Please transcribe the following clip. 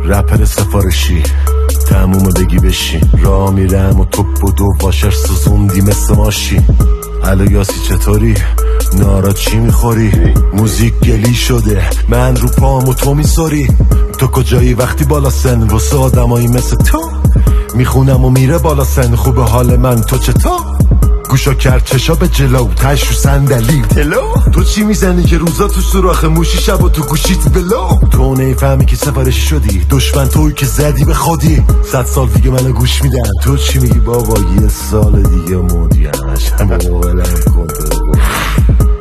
رپر سفارشی تموم بگی بشین، را میرم و توپ و دو واشر سوزوندی مثل ماشین. الو یاسی چطوری؟ نارا چی میخوری؟ موزیک گلی شده من رو پام و تو میساری. تو کجایی وقتی بالا سن واسه آدمایی مثل تو؟ میخونم و میره بالا سن خوبه حال من تو چطور؟ گوشا کرد چشا به جلو تش رو صندلی تلو. تو چی میزنی که روزا تو سوراخ موشی شب و تو گوشیت بلو؟ تو نیفهمی که سفارشی شدی دشمن توی که زدی به خودی. 100 سال دیگه منو گوش میدن تو چی میگی بابا؟ یه سال دیگه مودیانش همه موبایلم کن.